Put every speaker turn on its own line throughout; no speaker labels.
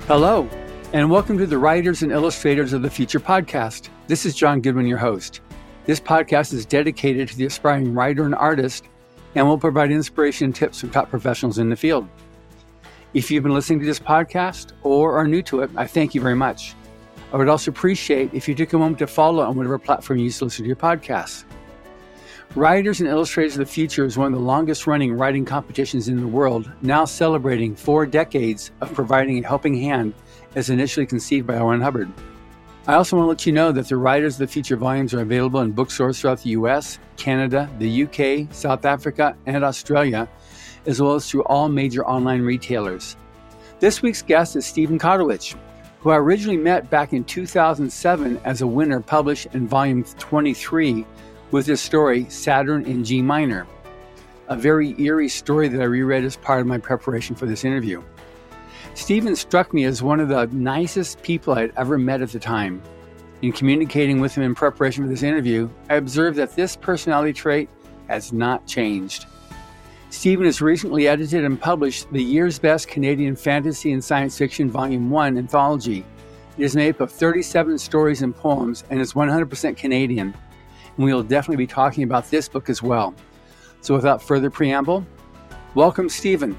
Hello, and welcome to the Writers and Illustrators of the Future podcast. This is John Goodwin, your host. This podcast is dedicated to the aspiring writer and artist and will provide inspiration and tips from top professionals in the field. If you've been listening to this podcast or are new to it, I thank you very much. I would also appreciate if you took a moment to follow on whatever platform you use to listen to your podcasts. Writers and Illustrators of the Future is one of the longest-running writing competitions in the world, now celebrating 4 decades of providing a helping hand as initially conceived by L. Ron Hubbard. I also want to let you know that the Writers of the Future volumes are available in bookstores throughout the U.S., Canada, the UK, South Africa, and Australia, as well as through all major online retailers. This week's guest is Stephen Kotowich, who I originally met back in 2007 as a winner published in volume 23 with his story, Saturn in G Minor, a very eerie story that I reread as part of my preparation for this interview. Stephen struck me as one of the nicest people I had ever met at the time. In communicating with him in preparation for this interview, I observed that this personality trait has not changed. Stephen has recently edited and published the Year's Best Canadian Fantasy and Science Fiction Volume 1 anthology. It is made up of 37 stories and poems and is 100% Canadian. And we will definitely be talking about this book as well. So without further preamble, welcome, Stephen.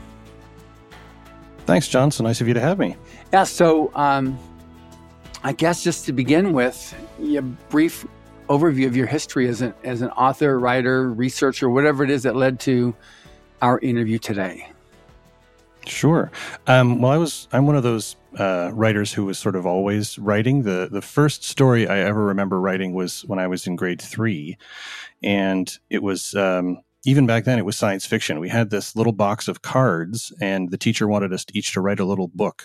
Thanks, John. So nice of you to have me.
Yeah, so I guess just to begin with, a brief overview of your history as an author, writer, researcher, whatever it is that led to our interview today.
Sure. I'm one of those writers who was sort of always writing. The first story I ever remember writing was when I was in grade 3. And it was, even back then, it was science fiction. We had this little box of cards, and the teacher wanted us each to write a little book.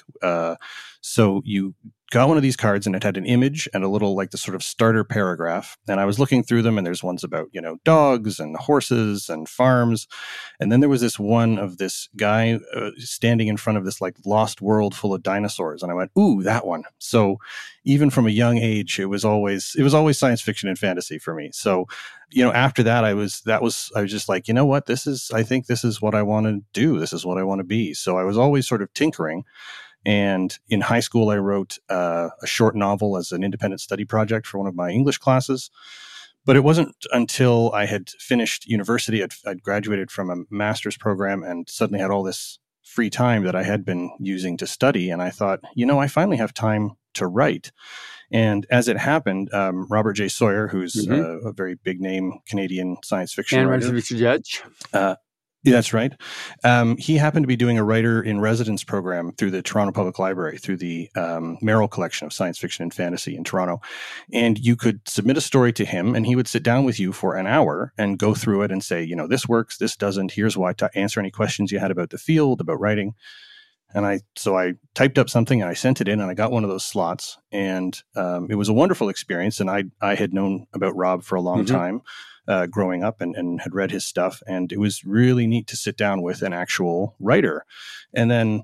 So you got one of these cards, and it had an image and a little, like, the sort of starter paragraph. And I was looking through them, and there's ones about, dogs and horses and farms. And then there was this one of this guy standing in front of this, like, lost world full of dinosaurs. And I went, ooh, that one. So even from a young age, it was always science fiction and fantasy for me. So, after that, I was just like, you know what, I think this is what I want to do. This is what I want to be. So I was always sort of tinkering. And in high school, I wrote a short novel as an independent study project for one of my English classes. But it wasn't until I had finished university, I'd graduated from a master's program and suddenly had all this free time that I had been using to study. And I thought, I finally have time to write. And as it happened, Robert J. Sawyer, who's a very big name Canadian science fiction
and
writer.
Richard Judge.
That's right. He happened to be doing a writer in residence program through the Toronto Public Library, through the Merrill Collection of Science Fiction and Fantasy in Toronto. And you could submit a story to him, and he would sit down with you for an hour and go through it and say, this works, this doesn't, here's why, to answer any questions you had about the field, about writing. And so I typed up something and I sent it in, and I got one of those slots. And it was a wonderful experience. And I had known about Rob for a long time. Growing up and had read his stuff. And it was really neat to sit down with an actual writer. And then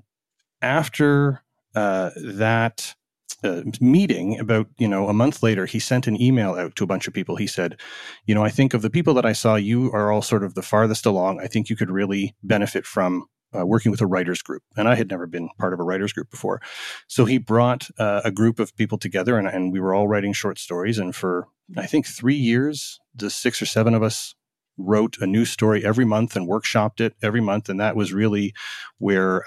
after that meeting, about, a month later, he sent an email out to a bunch of people. He said, I think of the people that I saw, you are all sort of the farthest along. I think you could really benefit from working with a writers group. And I had never been part of a writers group before. So he brought a group of people together, and we were all writing short stories. And for, I think, 3 years, the 6 or 7 of us wrote a new story every month and workshopped it every month. And that was really where,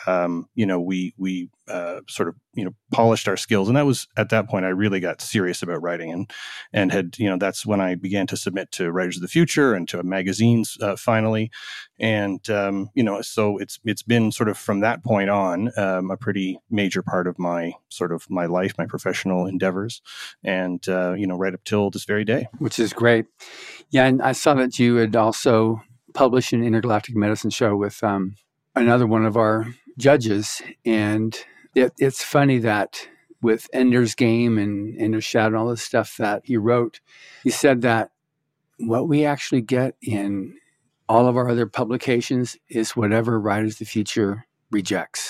we sort of, polished our skills. And that was, at that point, I really got serious about writing and had, that's when I began to submit to Writers of the Future and to magazines finally. And, so it's been sort of from that point on, a pretty major part of my life, my professional endeavors, and, right up till this very day.
Which is great. Yeah, and I saw that you had also published an Intergalactic Medicine show with another one of our judges. And it's funny that with Ender's Game and Ender's Shadow and all this stuff that he wrote, he said that what we actually get in all of our other publications is whatever Writers of the Future rejects.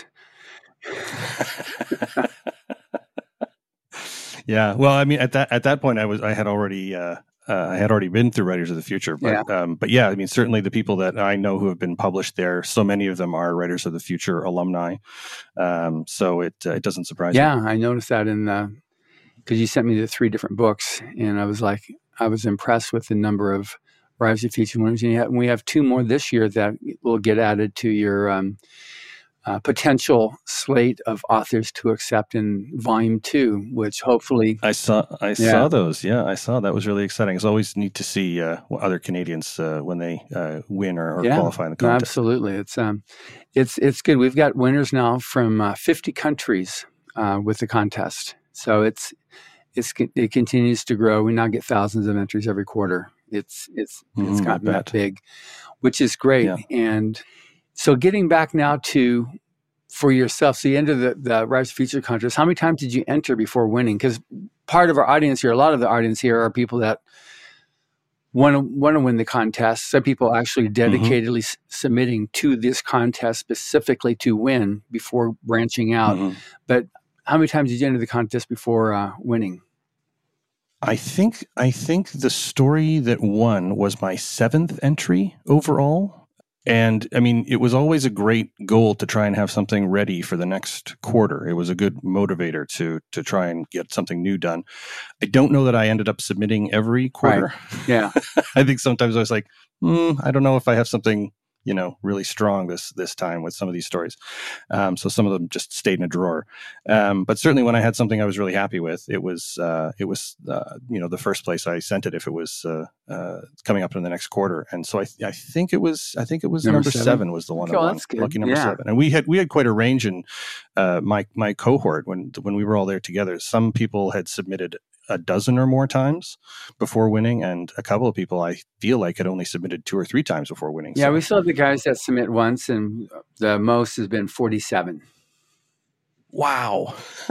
Yeah. Well, I mean, at that point, I had already I had already been through Writers of the Future, but yeah, I mean, certainly the people that I know who have been published there, so many of them are Writers of the Future alumni. So it doesn't surprise me.
Yeah, I noticed that because you sent me the 3 different books, and I was impressed with the number of Writers of the Future winners. And we have 2 more this year that will get added to your potential slate of authors to accept in Volume 2, which hopefully
I saw those. Yeah, I saw that was really exciting. It's always neat to see other Canadians when they win or qualify in the contest.
Absolutely, it's good. We've got winners now from 50 countries with the contest, so it continues to grow. We now get thousands of entries every quarter. It's gotten that big, which is great.
Yeah.
And so getting back now for yourself, so you entered the Writers of the Future contest. How many times did you enter before winning? Because part of our audience here, a lot of the audience here are people that want to win the contest. Some people actually dedicatedly submitting to this contest specifically to win before branching out. But how many times did you enter the contest before winning?
I think the story that won was my 7th entry overall. And I mean, it was always a great goal to try and have something ready for the next quarter. It was a good motivator to try and get something new done. I don't know that I ended up submitting every quarter.
Right. Yeah.
I think sometimes I was like, I don't know if I have something, really strong this time with some of these stories. So some of them just stayed in a drawer. But certainly when I had something I was really happy with, it was the first place I sent it if it was coming up in the next quarter. And so I think it was number 7 was the one that won. Lucky number 7. And we had quite a range in my cohort when we were all there together. Some people had submitted a dozen or more times before winning, and a couple of people I feel like had only submitted 2 or 3 times before winning.
Yeah, we still have the guys that submit once, and the most has been 47.
Wow.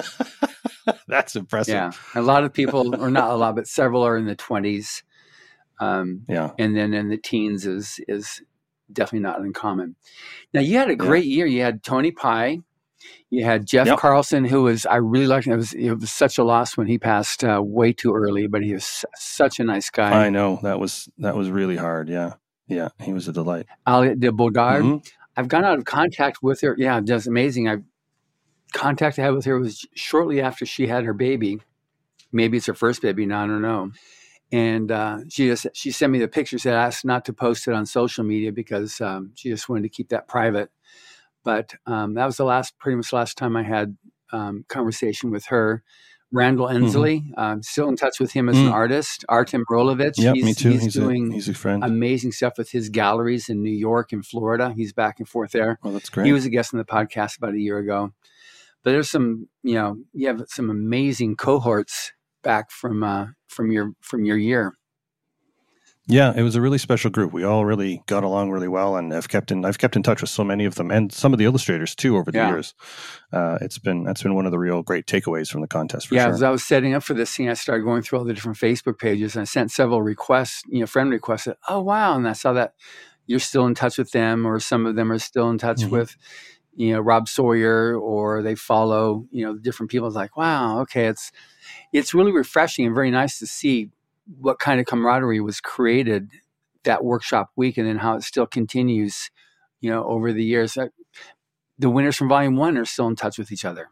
That's impressive.
Yeah, a lot of people, or not a lot, but several are in the 20s. And then in the teens is definitely not uncommon. Now, you had a great year. You had Tony Pye. You had Jeff Carlson, who I really liked. It was such a loss when he passed way too early, but he was such a nice guy.
I know that was really hard. Yeah, he was a delight.
Aliette de Bodard. I've gone out of contact with her. Yeah, that's amazing. I contact I had with her was shortly after she had her baby. Maybe it's her first baby now. I don't know. And she sent me the picture. Said I asked not to post it on social media because she just wanted to keep that private. But that was pretty much the last time I had conversation with her. Randall Ensley, still in touch with him as an artist. Artem Rolovich,
me too.
He's
a friend.
Amazing stuff with his galleries in New York and Florida. He's back and forth there.
Oh, that's great.
He was a guest on the podcast about a year ago. But there's some, you have some amazing cohorts back from your year.
Yeah, it was a really special group. We all really got along really well, and I've kept in touch with so many of them, and some of the illustrators too over the years. That's been one of the real great takeaways from the contest. For sure.
As I was setting up for this thing, I started going through all the different Facebook pages, and I sent several requests, friend requests. That, oh wow! And I saw that you're still in touch with them, or some of them are still in touch with, Rob Sawyer, or they follow, different people. It's like, wow, okay, it's really refreshing and very nice to see what kind of camaraderie was created that workshop week, and then how it still continues, over the years. The winners from Volume 1 are still in touch with each other.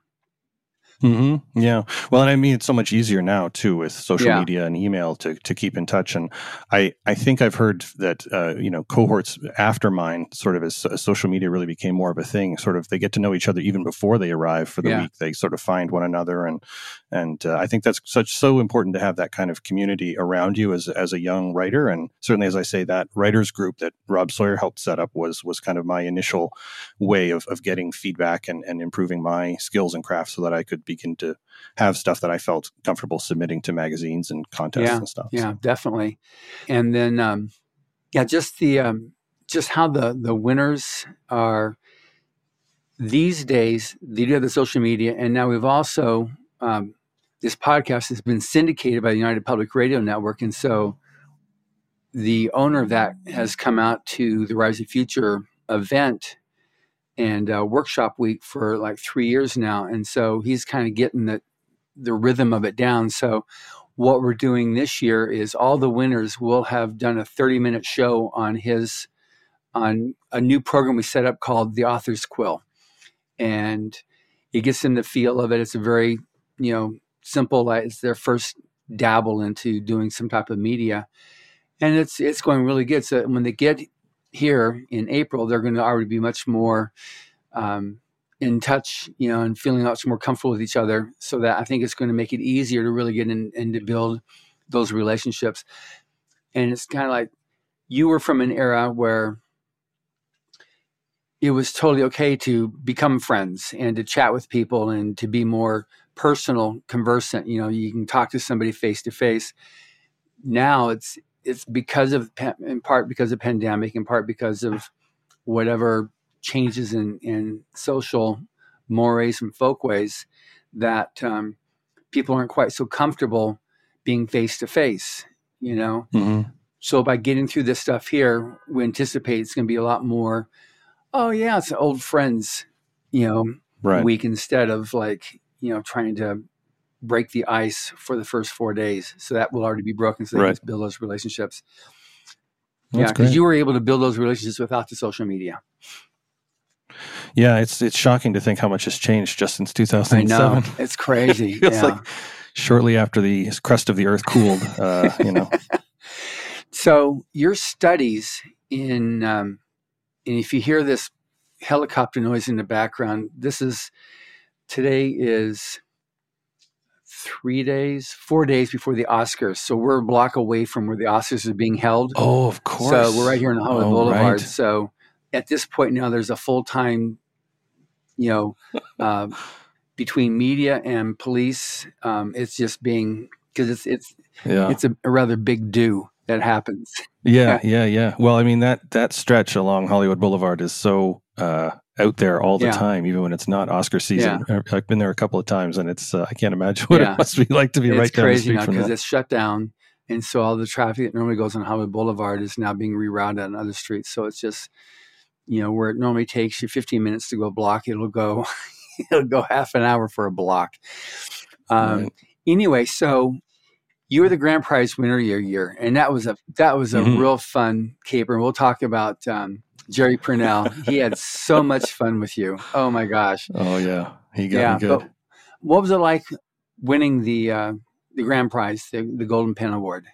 Yeah. Well, and I mean, it's so much easier now too with social media and email to keep in touch. And I think I've heard that, cohorts after mine, sort of as social media really became more of a thing, sort of they get to know each other even before they arrive for the week. They sort of find one another. And I think that's so important to have that kind of community around you as a young writer. And certainly, as I say, that writers group that Rob Sawyer helped set up was kind of my initial way of getting feedback and improving my skills and craft so that I could begin to have stuff that I felt comfortable submitting to magazines and contests and stuff.
Yeah, definitely. And then, just how the winners are these days. They do have the social media, and now we've also this podcast has been syndicated by the United Public Radio Network, and so the owner of that has come out to the Rise of Future event and workshop week for like 3 years now. And so he's kind of getting the rhythm of it down. So what we're doing this year is all the winners will have done a 30-minute show on a new program we set up called the Author's Quill. And it gets them the feel of it. It's a very, simple, like it's their first dabble into doing some type of media. And it's going really good. So when they get here in April, they're going to already be much more in touch, and feeling much more comfortable with each other. So that I think it's going to make it easier to really get in and to build those relationships. And it's kind of like you were from an era where it was totally okay to become friends and to chat with people and to be more personal, conversant. You can talk to somebody face to face. Now it's in part because of pandemic, in part because of whatever changes in social mores and folkways, that people aren't quite so comfortable being face to face.
Mm-hmm.
So by getting through this stuff here, we anticipate it's going to be a lot more. Oh yeah, it's old friends,
right.
week, instead of like, trying to break the ice for the first 4 days. So that will already be broken, so they
right.
can build those relationships.
That's
because you were able to build those relationships without the social media.
Yeah, it's shocking to think how much has changed just since 2007.
I know, it's crazy.
It's like shortly after the crust of the earth cooled,
So your studies in, and if you hear this helicopter noise in the background, today is 4 days before the Oscars. So we're a block away from where the Oscars are being held.
Oh, of course.
So we're right here on Hollywood Boulevard.
Right.
So at this point now, there's a full-time, between media and police. It's just because it's a rather big do that happens.
Yeah. Well, I mean, that stretch along Hollywood Boulevard is so out there all the time, even when it's not Oscar season. Yeah. I've been there a couple of times, and it's I can't imagine what it must be like to be right down the street from that. It's crazy now
because it's shut down, and so all the traffic that normally goes on Hollywood Boulevard is now being rerouted on other streets. So it's just, where it normally takes you 15 minutes to go a block, it'll go half an hour for a block.
Right.
Anyway, so you were the grand prize winner your year, and that was a real fun caper. And we'll talk about Jerry Purnell. He had so much fun with you. Oh my gosh.
Oh yeah, he got me good. But
what was it like winning the grand prize, the Golden Pen Award?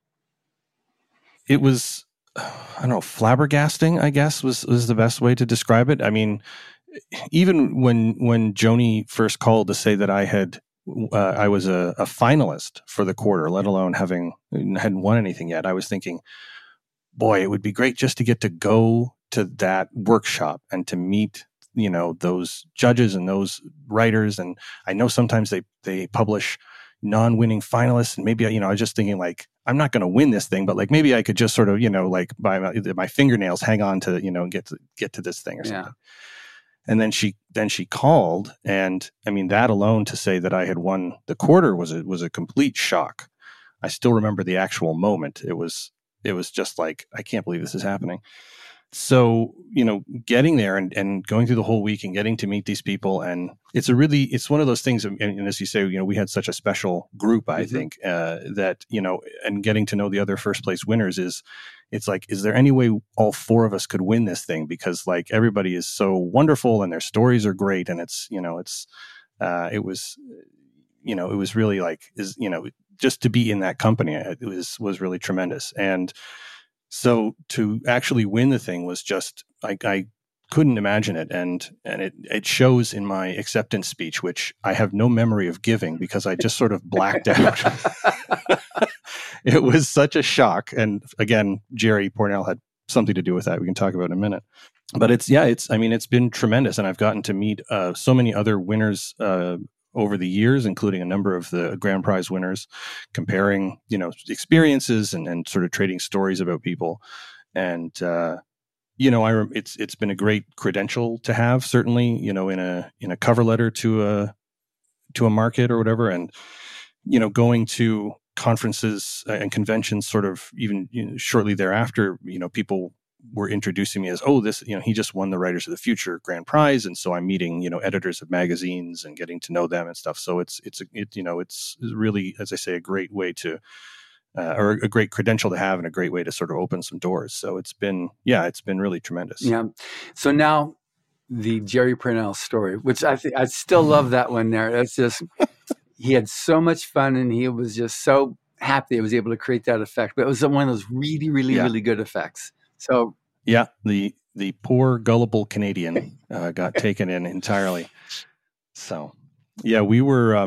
It was, I don't know, flabbergasting, I guess was the best way to describe it. I mean, even when Joni first called to say that I was a finalist for the quarter, let alone hadn't won anything yet, I was thinking, boy, it would be great just to get to go to that workshop and to meet, those judges and those writers. And I know sometimes they publish non-winning finalists, and maybe, I was just thinking, like, I'm not going to win this thing, but like maybe I could just sort of, like by my fingernails hang on to, get to this thing or something. And then she called, and I mean, that alone, to say that I had won the quarter was a complete shock. I still remember the actual moment. It was just like, I can't believe this is happening. So, getting there and going through the whole week and getting to meet these people, and it's one of those things. And as you say, we had such a special group, I think, that, and getting to know the other first place winners it's like, is there any way all four of us could win this thing? Because like everybody is so wonderful and their stories are great. And it was really like, just to be in that company, it was really tremendous. And so to actually win the thing was just, I couldn't imagine it. And it shows in my acceptance speech, which I have no memory of giving because I just sort of blacked out. It was such a shock. And again, Jerry Purnell had something to do with that. We can talk about in a minute. But it's been tremendous. And I've gotten to meet so many other winners over the years, including a number of the grand prize winners, comparing, experiences and sort of trading stories about people. And, it's been a great credential to have, certainly, in a cover letter to a market or whatever. And, going to conferences and conventions sort of even shortly thereafter, people were introducing me as, oh, this, he just won the Writers of the Future grand prize. And so I'm meeting, editors of magazines and getting to know them and stuff. So it's really, as I say, a great way to, or a great credential to have and a great way to sort of open some doors. So it's been really tremendous.
Yeah. So now the Jerry Pournelle story, which I still love that one there. That's just, he had so much fun and he was just so happy he was able to create that effect. But it was one of those really, really, really good effects. So
yeah, the poor gullible Canadian got taken in entirely. So yeah, we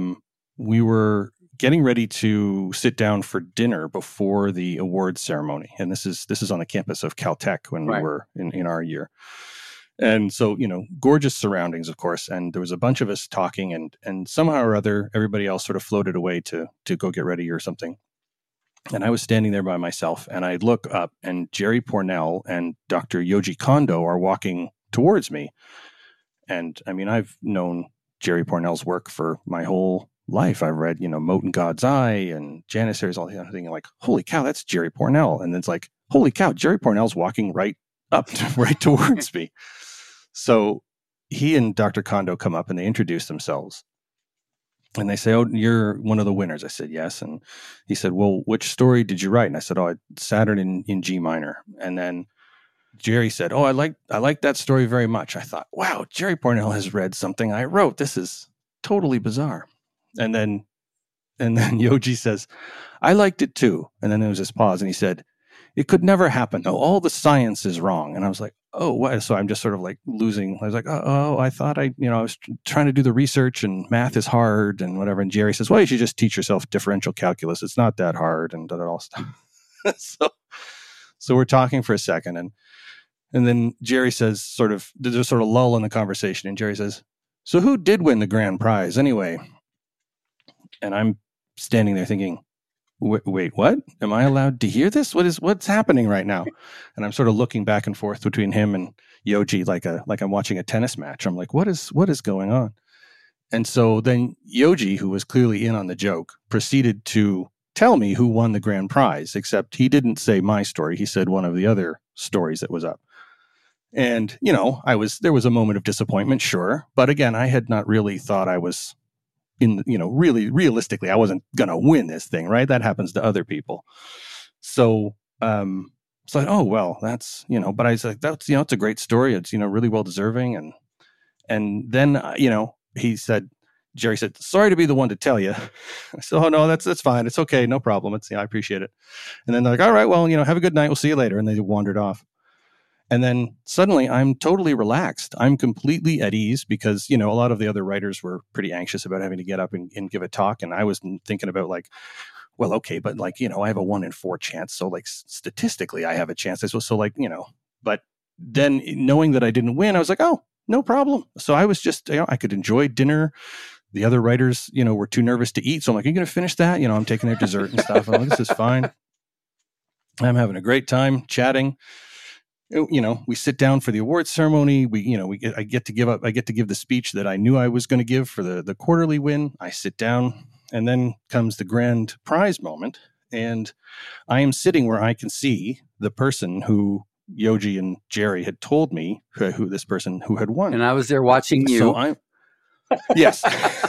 were getting ready to sit down for dinner before the awards ceremony, and this is on the campus of Caltech when we were in our year. And so, gorgeous surroundings, of course. And there was a bunch of us talking, and somehow or other, everybody else sort of floated away to go get ready or something. And I was standing there by myself, and I look up, and Jerry Pournelle and Dr. Yoji Kondo are walking towards me. And I mean, I've known Jerry Pournelle's work for my whole life. I've read, Mote in God's Eye and Janissaries, all the other thing. Like, holy cow, that's Jerry Pournelle. And it's like, holy cow, Jerry Pournelle's walking right towards me. So he and Dr. Kondo come up and they introduce themselves. And they say, oh, you're one of the winners. I said, yes. And he said, well, which story did you write? And I said, oh, Saturn in G minor. And then Jerry said, oh, I like that story very much. I thought, wow, Jerry Pournelle has read something I wrote. This is totally bizarre. And then Yoji says, I liked it too. And then there was this pause and he said, it could never happen. No, all the science is wrong. And I was like, oh, what? So I'm just sort of like losing. I was like, oh, I thought I was trying to do the research and math is hard and whatever. And Jerry says, well, you should just teach yourself differential calculus. It's not that hard and all stuff. So we're talking for a second. And then Jerry says, there's a sort of lull in the conversation. And Jerry says, so who did win the grand prize anyway? And I'm standing there thinking, wait, what? Am I allowed to hear this? What's happening right now? And I'm sort of looking back and forth between him and Yoji like I'm watching a tennis match. I'm like, what is going on? And so then Yoji, who was clearly in on the joke, proceeded to tell me who won the grand prize, except he didn't say my story. He said one of the other stories that was up. And, there was a moment of disappointment, sure. But again, I had not really thought I was really realistically, I wasn't going to win this thing, right? That happens to other people. So, it's like, oh, well, that's, but I was like, that's, it's a great story. It's, really well deserving. And then, Jerry said, sorry to be the one to tell you. I said, oh, no, that's fine. It's okay. No problem. I appreciate it. And then they're like, all right, well, have a good night. We'll see you later. And they wandered off. And then suddenly I'm totally relaxed. I'm completely at ease because, a lot of the other writers were pretty anxious about having to get up and give a talk. And I was thinking about like, well, okay, but like, I have a 1 in 4 chance. So like statistically I have a chance. So like, but then knowing that I didn't win, I was like, oh, no problem. So I was just, I could enjoy dinner. The other writers, were too nervous to eat. So I'm like, are you going to finish that? I'm taking their dessert and stuff. I'm like, this is fine. I'm having a great time chatting. We sit down for the awards ceremony. I get to give the speech that I knew I was going to give for the quarterly win. I sit down, and then comes the grand prize moment. And I am sitting where I can see the person who Yoji and Jerry had told me who this person who had won.
And I was there watching you.
So yes.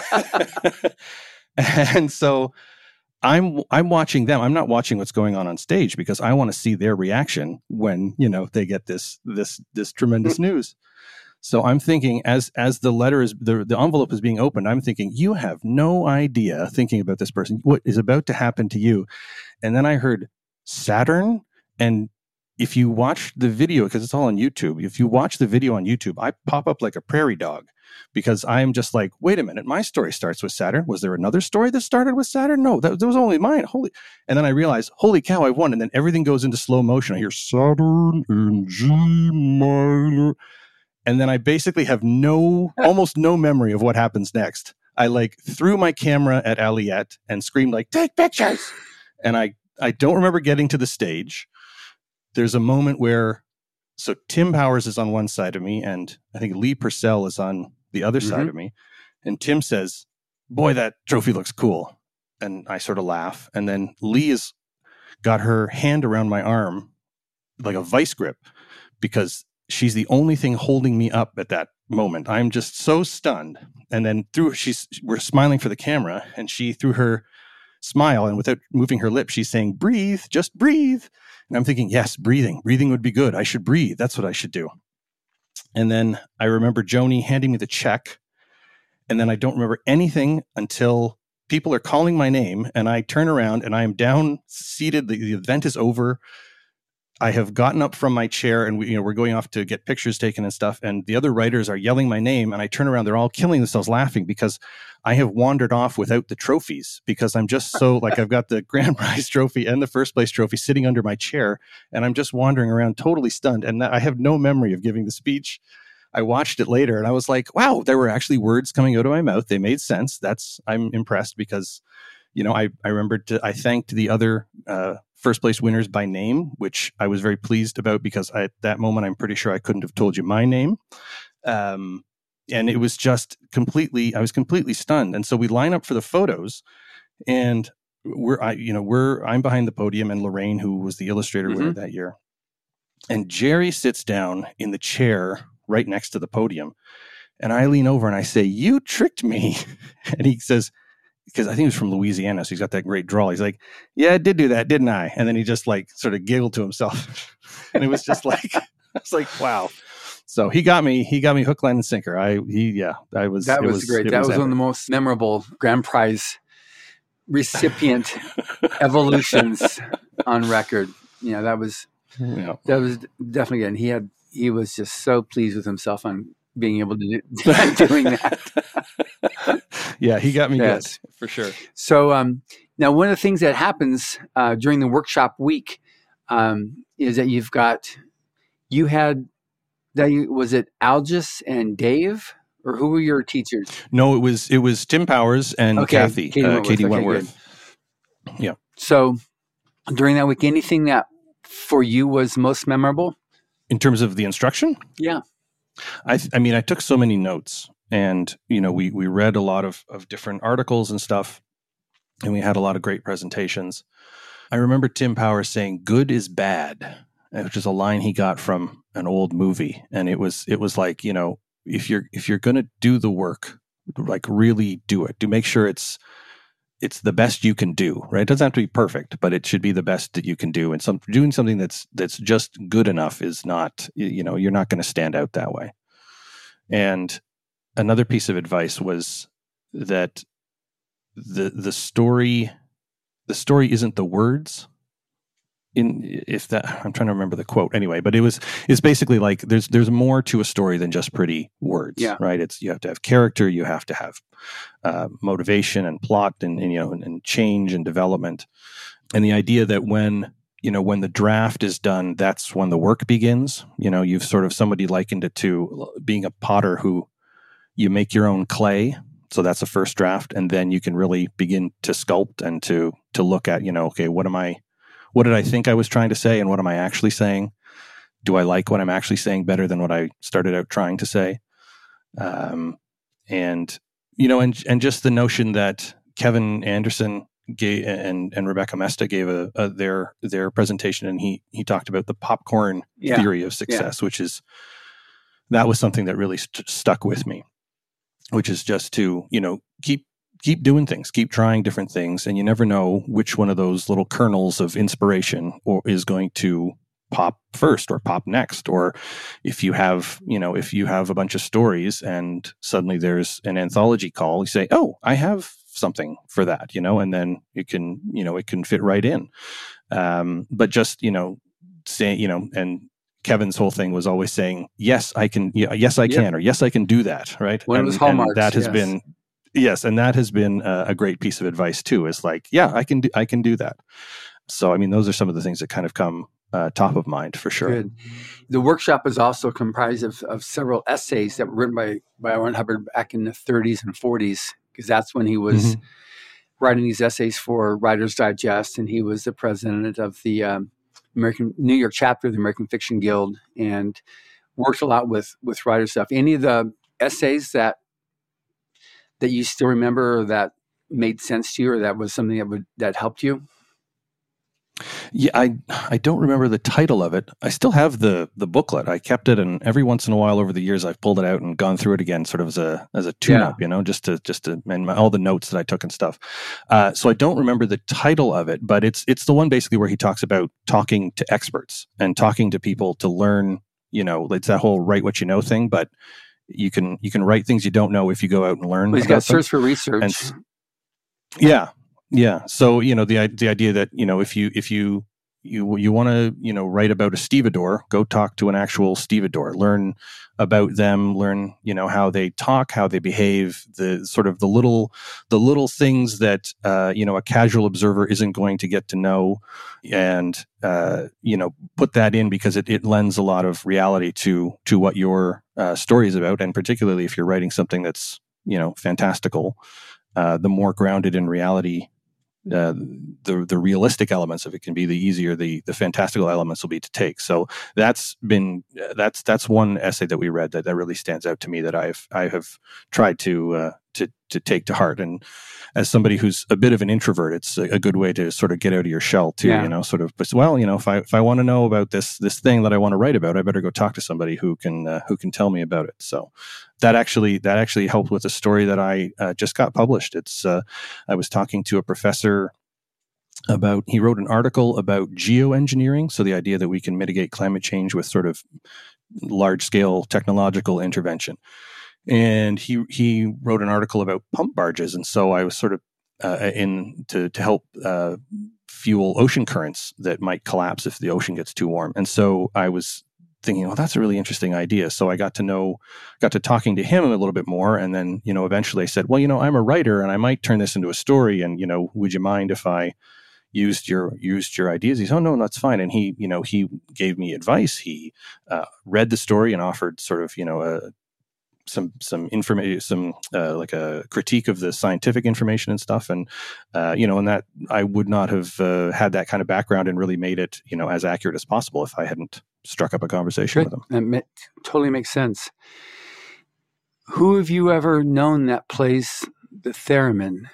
And so I'm watching them. I'm not watching what's going on stage because I want to see their reaction when, they get this tremendous news. So I'm thinking as the letter is, the envelope is being opened, I'm thinking, you have no idea, thinking about this person, what is about to happen to you. And then I heard Saturn. And if you watch the video, because it's all on YouTube, if you watch the video on YouTube, I pop up like a prairie dog. Because I'm just like, wait a minute, my story starts with Saturn. Was there another story that started with Saturn? No, that was only mine. And then I realized, holy cow, I won. And then everything goes into slow motion. I hear Saturn in G minor. And then I basically have almost no memory of what happens next. I like threw my camera at Aliette and screamed like, take pictures. And I don't remember getting to the stage. There's a moment where, so Tim Powers is on one side of me and I think Lee Purcell is on the other side of me. And Tim says, boy, that trophy looks cool. And I sort of laugh. And then Lee has got her hand around my arm, like a vice grip. because she's the only thing holding me up at that moment. I'm just so stunned. And then we're smiling for the camera, and she, through her smile and without moving her lips, she's saying, breathe, just breathe. And I'm thinking, yes, breathing would be good. I should breathe. That's what I should do. And then I remember Joni handing me the check. And then I don't remember anything until people are calling my name, and I turn around and I am down seated. The event is over. I have gotten up from my chair, and we're going off to get pictures taken and stuff. And the other writers are yelling my name, and I turn around. They're all killing themselves laughing because I have wandered off without the trophies, because I'm just so like, I've got the grand prize trophy and the first place trophy sitting under my chair, and I'm just wandering around totally stunned. And I have no memory of giving the speech. I watched it later, and I was like, wow, there were actually words coming out of my mouth. They made sense. I'm impressed because, I remembered I thanked the other first place winners by name, which I was very pleased about, because at that moment, I'm pretty sure I couldn't have told you my name. And it was just I was completely stunned. And so we line up for the photos, and I'm behind the podium, and Lorraine, who was the illustrator winner that year. And Jerry sits down in the chair right next to the podium. And I lean over and I say, you tricked me. And he says, because I think he was from Louisiana, so he's got that great drawl. He's like, yeah, I did do that, didn't I? And then he just like sort of giggled to himself. And it was just like, I was like, wow. So he got me hook, line, and sinker. That was
great. That was one of the most memorable grand prize recipient evolutions on record. That was definitely good. And he was just so pleased with himself on being able to doing that.
Yeah, he got me good, for sure.
So now one of the things that happens during the workshop week is that was it Algis and Dave, or who were your teachers?
No, it was Tim Powers and Katie Wentworth. Okay, yeah.
So during that week, anything that for you was most memorable?
In terms of the instruction?
Yeah.
I took so many notes, and, we read a lot of different articles and stuff, and we had a lot of great presentations. I remember Tim Powers saying, good is bad, which is a line he got from an old movie. And it was like, if you're going to do the work, like really do it, make sure it's the best you can do, right? It doesn't have to be perfect, but it should be the best that you can do. And doing something that's just good enough is not, you're not going to stand out that way. And another piece of advice was that the story isn't the words. I'm trying to remember the quote anyway, but it's basically like there's more to a story than just pretty words, right? You have to have character, you have to have motivation and plot and change and development. And the idea that when the draft is done, that's when the work begins. You've sort of, somebody likened it to being a potter who you make your own clay. So that's the first draft. And then you can really begin to sculpt and to look at, okay, what did I think I was trying to say, and what am I actually saying? Do I like what I'm actually saying better than what I started out trying to say? And just the notion that Kevin Anderson gave and Rebecca Mesta gave their presentation, and he talked about the popcorn theory of success, which that was something that really stuck with me, which is just to, keep doing things, keep trying different things, and you never know which one of those little kernels of inspiration is going to pop first or pop next. Or if you have a bunch of stories and suddenly there's an anthology call, you say, oh, I have something for that, and then it can fit right in. But just, say, and Kevin's whole thing was always saying, yes, I can, yes, I can, or yes, I can do that. Right.
One of his hallmarks.
That has been, yes. And that has been a great piece of advice too, is like, yeah, I can do that. So, those are some of the things that kind of come top of mind for sure.
Good. The workshop is also comprised of several essays that were written by Owen Hubbard back in the 30s and 40s, because that's when he was writing these essays for Writer's Digest, and he was the president of the New York chapter of the American Fiction Guild, and worked a lot with writer stuff. Any of the essays that you still remember, or that made sense to you, or that was something that helped you?
Yeah, I don't remember the title of it. I still have the booklet. I kept it, and every once in a while over the years, I've pulled it out and gone through it again, sort of as a tune up, just to and all the notes that I took and stuff. So I don't remember the title of it, but it's the one basically where he talks about talking to experts and talking to people to learn. It's that whole write what you know thing, but you can write things you don't know if you go out and learn.
Well, he's got search for research.
Yeah. So, the idea that, if you want to, write about a stevedore, go talk to an actual stevedore, learn about them, learn, how they talk, how they behave, the sort of the little things that, a casual observer isn't going to get to know, and, put that in because it lends a lot of reality to what your story is about. And particularly if you're writing something that's, fantastical, the more grounded in reality the realistic elements of it can be, the easier the fantastical elements will be to take. So that's one essay that we read that really stands out to me, that I have tried to take to heart. And as somebody who's a bit of an introvert, it's a good way to sort of get out of your shell too. Sort of. Well, if I want to know about this thing that I want to write about, I better go talk to somebody who can tell me about it. So that actually helped with a story that I just got published. It's I was talking to a professor about, he wrote an article about geoengineering. So the idea that we can mitigate climate change with sort of large scale technological intervention. And he wrote an article about pump barges. And so I was sort of to help fuel ocean currents that might collapse if the ocean gets too warm. And so I was thinking, well, that's a really interesting idea. So I got to talking to him a little bit more. And then, eventually I said, well, I'm a writer and I might turn this into a story. And, would you mind if I used your ideas? He said, oh, no, that's fine. And he gave me advice. He read the story and offered sort of, some information, like a critique of the scientific information and stuff. And, and that I would not have had that kind of background and really made it, as accurate as possible if I hadn't struck up a conversation with him.
That totally makes sense. Who have you ever known that plays the theremin?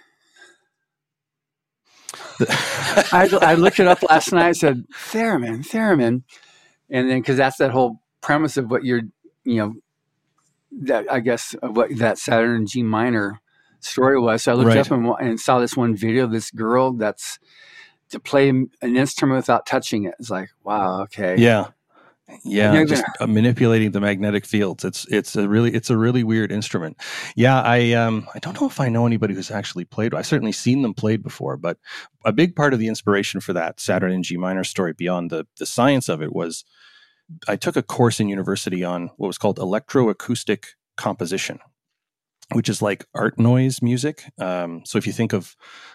I looked it up last night. I said, theremin. And then, because that's that whole premise of what you're, that I guess of what that Saturn G minor story was. So I looked up and saw this one video of this girl that's to play an instrument without touching it. It's like, wow, okay.
Yeah, just manipulating the magnetic fields. It's a really weird instrument. Yeah, I don't know if I know anybody who's actually played. I've certainly seen them played before, but a big part of the inspiration for that Saturn in G minor story, beyond the science of it, was I took a course in university on what was called electroacoustic composition, which is like art noise music. So if you think of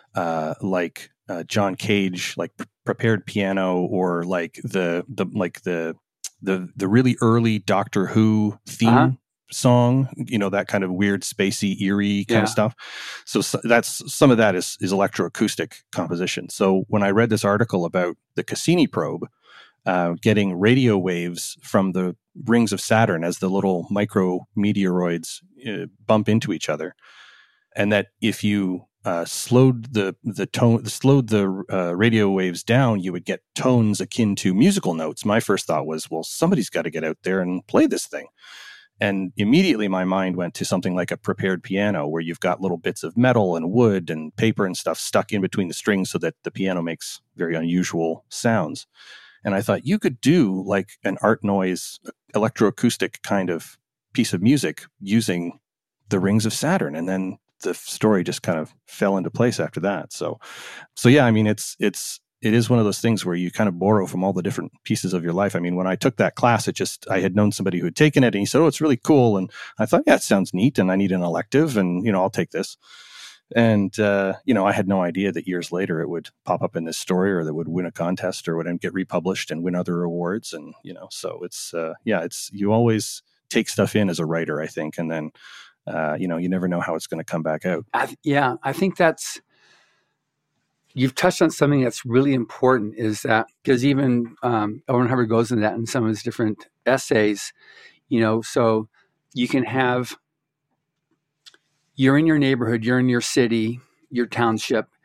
John Cage, like prepared piano, or like the really early Doctor Who theme song, that kind of weird, spacey, eerie kind of stuff. So that's, some of that is electroacoustic composition. So when I read this article about the Cassini probe, getting radio waves from the rings of Saturn as the little micro meteoroids bump into each other, and that if you slowed the radio waves down, you would get tones akin to musical notes. My first thought was, well, somebody's got to get out there and play this thing. And immediately my mind went to something like a prepared piano, where you've got little bits of metal and wood and paper and stuff stuck in between the strings so that the piano makes very unusual sounds. And I thought you could do like an art noise, electroacoustic kind of piece of music using the rings of Saturn. And then the story just kind of fell into place after that. So yeah, I mean, it is one of those things where you kind of borrow from all the different pieces of your life. I mean, when I took that class, I had known somebody who had taken it, and he said, oh, it's really cool. And I thought, yeah, it sounds neat, and I need an elective, and, I'll take this. And, I had no idea that years later it would pop up in this story, or that would win a contest, or would get republished and win other awards. And, so it's, you always take stuff in as a writer, I think. And then, you never know how it's going to come back out.
I think you've touched on something that's really important, is that, because even L. Ron Hubbard goes into that in some of his different essays, so you can have, you're in your neighborhood, you're in your city, your township,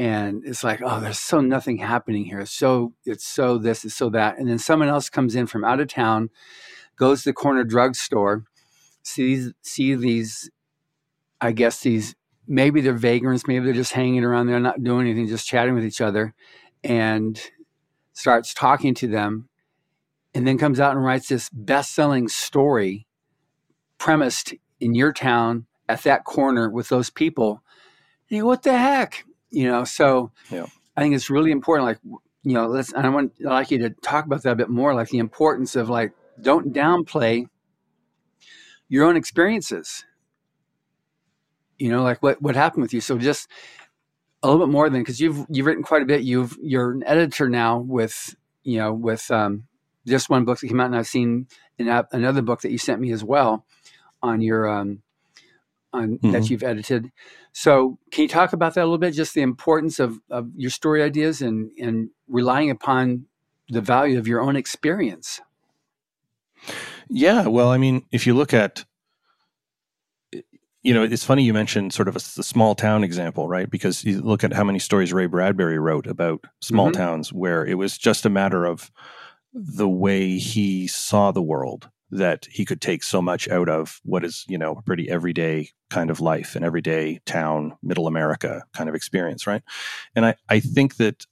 And it's like, oh, there's so nothing happening here. It's so this, it's so that. And then someone else comes in from out of town, goes to the corner drugstore, see these, I guess these, maybe they're vagrants, maybe they're just hanging around there, not doing anything, just chatting with each other, and starts talking to them, and then comes out and writes this best-selling story premised in your town at that corner with those people. And you go, what the heck? So
Yeah.
I think it's really important. Like, I'd like you to talk about that a bit more, like the importance of like, don't downplay your own experiences. Like what happened with you. So just a little bit more than, because you've written quite a bit. You're an editor now with just one book that came out, and I've seen another book that you sent me as well on your that you've edited. So can you talk about that a little bit? Just the importance of your story ideas and relying upon the value of your own experience.
Yeah. Well, I mean, if you look at, it's funny you mentioned sort of a small town example, right? Because you look at how many stories Ray Bradbury wrote about small towns where it was just a matter of the way he saw the world, that he could take so much out of what is, a pretty everyday kind of life, an everyday town, middle America kind of experience, right? And I think that,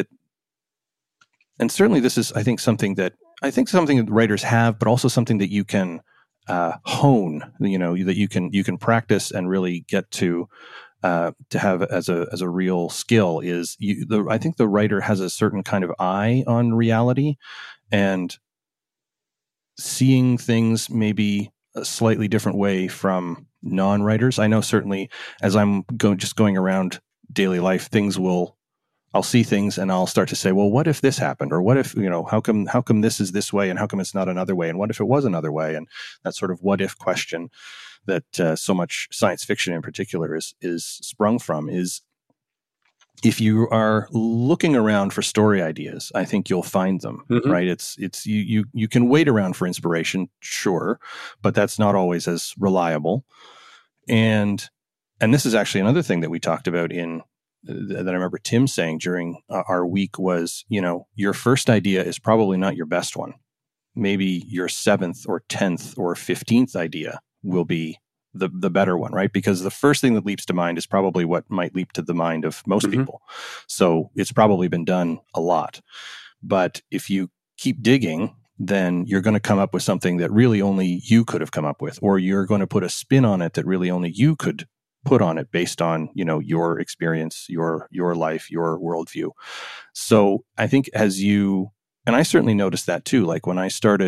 and certainly this is, I think something that writers have, but also something that you can hone, that you can practice and really get to have as a real skill is I think the writer has a certain kind of eye on reality and seeing things maybe a slightly different way from non-writers. I know certainly as I'm going around daily life, I'll see things and I'll start to say, well, what if this happened? Or what if, how come this is this way and how come it's not another way? And what if it was another way? And that sort of what if question that so much science fiction in particular is sprung from is, if you are looking around for story ideas, I think you'll find them, right? It's you can wait around for inspiration, sure, but that's not always as reliable. And this is actually another thing that we talked about that I remember Tim saying during our week was, your first idea is probably not your best one. Maybe your 7th or 10th or 15th idea will be the better one, right? Because the first thing that leaps to mind is probably what might leap to the mind of most people. So it's probably been done a lot. But if you keep digging, then you're going to come up with something that really only you could have come up with, or you're going to put a spin on it that really only you could put on it based on, your experience, your life, your worldview. So I think and I certainly noticed that too, like when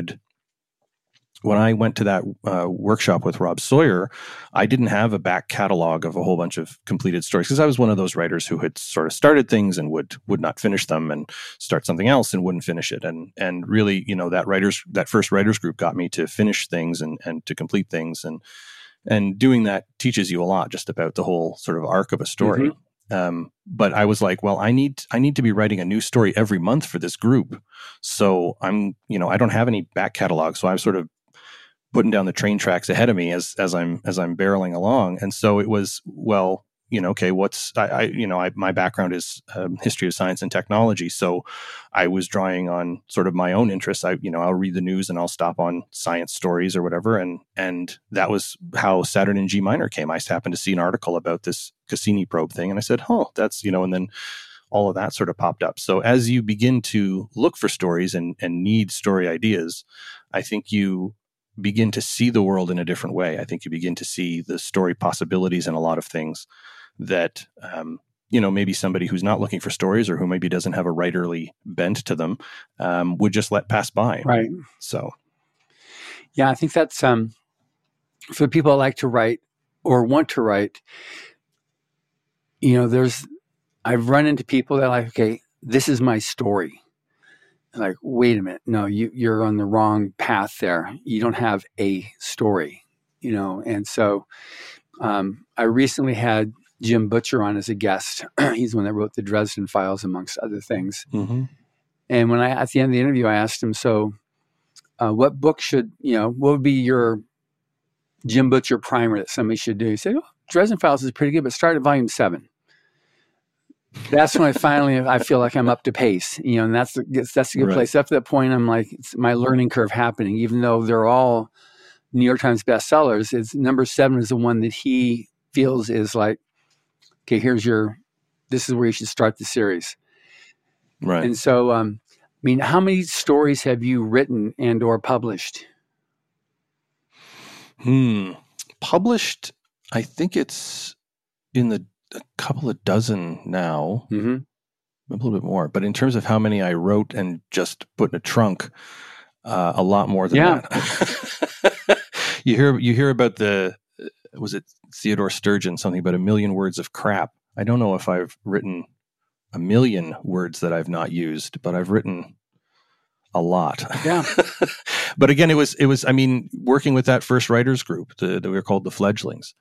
I went to that workshop with Rob Sawyer, I didn't have a back catalog of a whole bunch of completed stories because I was one of those writers who had sort of started things and would not finish them and start something else and wouldn't finish it. And really, that first writers group got me to finish things and to complete things. And doing that teaches you a lot just about the whole sort of arc of a story. But I was like, well, I need to be writing a new story every month for this group. So I don't have any back catalog. So I'm sort of putting down the train tracks ahead of me as I'm barreling along. And so it was, well, okay, my background is history of science and technology. So I was drawing on sort of my own interests. I'll read the news and I'll stop on science stories or whatever. And that was how Saturn in G minor came. I happened to see an article about this Cassini probe thing. And I said, oh, that's, and then all of that sort of popped up. So as you begin to look for stories and need story ideas, I think you begin to see the world in a different way. I think you begin to see the story possibilities in a lot of things that, maybe somebody who's not looking for stories or who maybe doesn't have a writerly bent to them would just let pass by.
Right.
So.
Yeah, I think that's for people that like to write or want to write, I've run into people that are like, okay, this is my story. Like, wait a minute. No, you're on the wrong path there. You don't have a story, And so I recently had Jim Butcher on as a guest. He's the one that wrote the Dresden Files, amongst other things. And when at the end of the interview, I asked him, so what book what would be your Jim Butcher primer that somebody should do? He said, Dresden Files is pretty good, but start at volume 7. That's when I feel like I'm up to pace, and that's a good
Right.
place. Up to that point, I'm like, it's my learning curve happening, even though they're all New York Times bestsellers. It's number 7 is the one that he feels is like, okay, this is where you should start the series.
Right.
And so, how many stories have you written and or published?
Published, I think it's in a couple of dozen now,
Mm-hmm.
a little bit more. But in terms of how many I wrote and just put in a trunk, a lot more than that. You hear about was it Theodore Sturgeon, something about 1 million words of crap. I don't know if I've written 1 million words that I've not used, but I've written a lot.
Yeah.
But again, it was, working with that first writers group, we were called the Fledglings.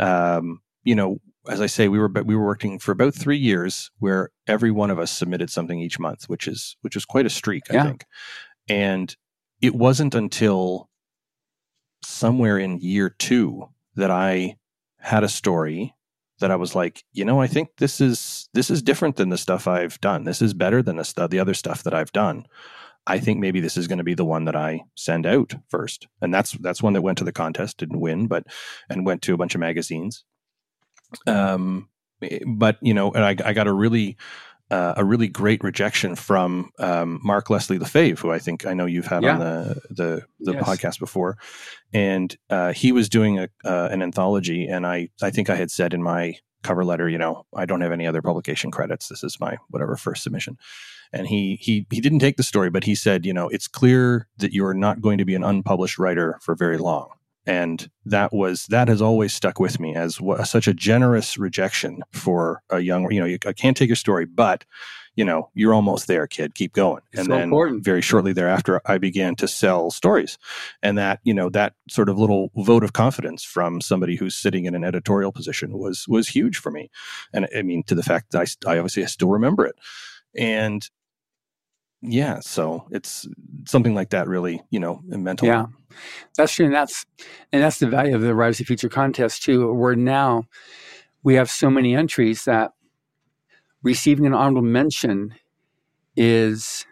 As I say, we were working for about 3 years where every one of us submitted something each month, which is quite a streak, I think. And it wasn't until somewhere in year 2 that I had a story that I was like, I think this is different than the stuff I've done. This is better than the other stuff that I've done. I think maybe this is going to be the one that I send out first. And that's one that went to the contest, didn't win, and went to a bunch of magazines. And I got a really great rejection from Mark Leslie Lefebvre, who I know you've had on the yes. podcast before, and he was doing an anthology, and I think I had said in my cover letter, I don't have any other publication credits. This is my whatever first submission. And he didn't take the story, but he said, it's clear that you're not going to be an unpublished writer for very long. And that has always stuck with me as such a generous rejection for a young, I can't take your story, but, you're almost there, kid, keep going.
It's
and
so
then
important.
Very shortly thereafter, I began to sell stories. And that, that sort of little vote of confidence from somebody who's sitting in an editorial position was huge for me. And to the fact that I obviously still remember it. And yeah, so it's something like that, really, mental.
Yeah, that's true. And that's the value of the Writers of the Future contest too, where now we have so many entries that receiving an honorable mention it's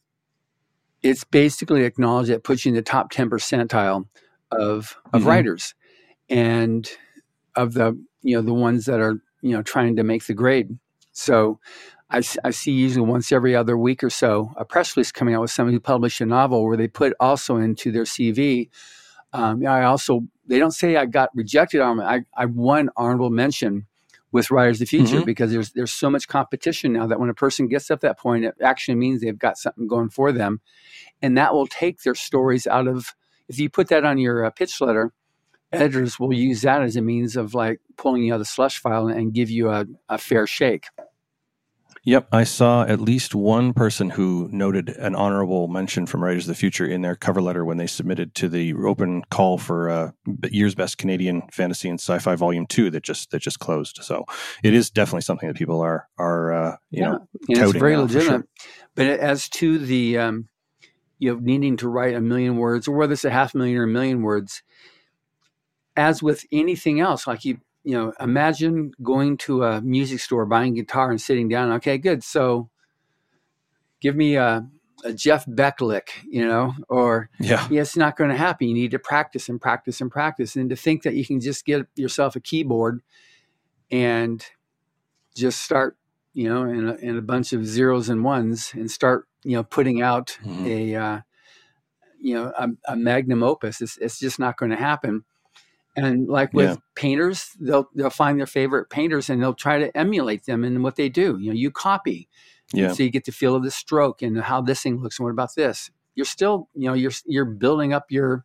basically acknowledged that puts you in the top 10 percentile of writers, and of the ones that are trying to make the grade. So I see usually once every other week or so a press release coming out with somebody who published a novel where they put also into their CV. They don't say I got rejected on it. I won honorable mention with Writers of the Future, because there's so much competition now that when a person gets up that point, it actually means they've got something going for them, and that will take their stories out of. If you put that on your pitch letter, editors will use that as a means of like pulling you out of the slush file and give you a fair shake.
Yep, I saw at least one person who noted an honorable mention from Writers of the Future in their cover letter when they submitted to the open call for Year's Best Canadian Fantasy and Sci-Fi Volume 2 that just closed. So it is definitely something that people are touting.
It's very legitimate.
Sure.
But as to the needing to write 1 million words, or whether it's 500,000 or 1 million words, as with anything else, like imagine going to a music store, buying a guitar and sitting down. Okay, good. So give me a Jeff Beck lick, or it's not going to happen. You need to practice and practice and practice. And to think that you can just get yourself a keyboard and just start, in a bunch of zeros and ones and start, putting out a magnum opus. It's just not going to happen. And like with painters, they'll find their favorite painters and they'll try to emulate them in what they do. You copy, so you get the feel of the stroke and how this thing looks. And what about this? You're still, you're building up your